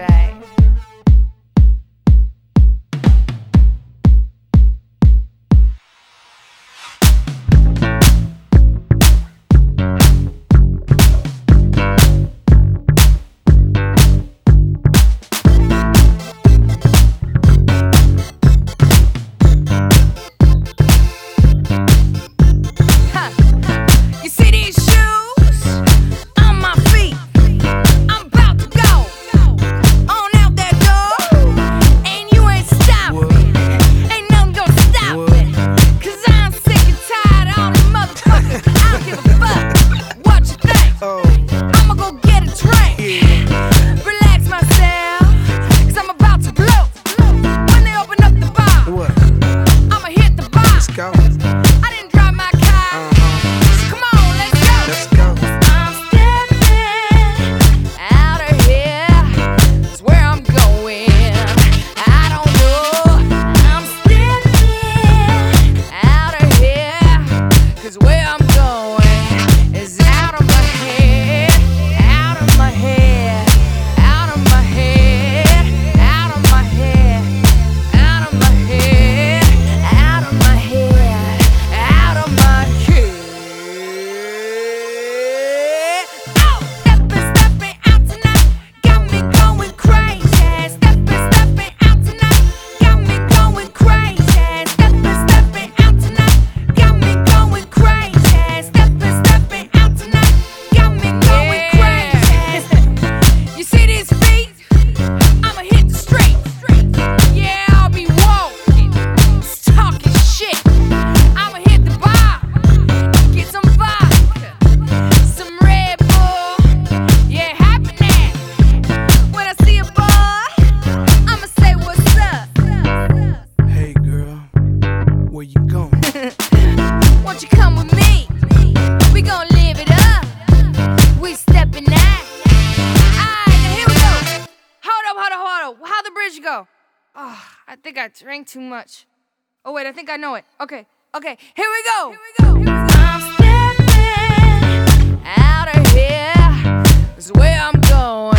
right. You see these shoes on my feet? I'm about to go on out that door, and you ain't stopping. Ain't nothing gonna stop it, 'cause I'm sick and tired of all the motherfuckers. I don't give a fuck what you think. I'ma go get a drink, relax myself, 'cause I'm about to blow. When they open up the bar, I'ma hit the bar. I didn't drive my car, so come on, let's go. I'm stepping out of here, 'cause where I'm going, I don't know. I'm stepping out of here, 'cause where I'm going is out of my head, out of my head, out of my head, out of my head, out of my head, out of my head, out of my head. Oh, stepping out tonight, got me going crazy. Stepping out tonight, got me going crazy. Stepping out tonight, got me going crazy. Stepping out tonight, got me going crazy. You see these feet? I'ma hit the street. Yeah, I'll be walking, talking shit. I'ma hit the bar, get some vodka, some Red Bull. Yeah, happening. When I see a boy, I'ma say what's up. Hey girl, where you going? Won't you come with me? We gon' live it up. We stepping out. Alright, now here we go. Hold up. How the bridge go? Oh, I think I drank too much. Oh wait, I think I know it. Okay, here we go. I'm stepping out of here, 'cause where I'm going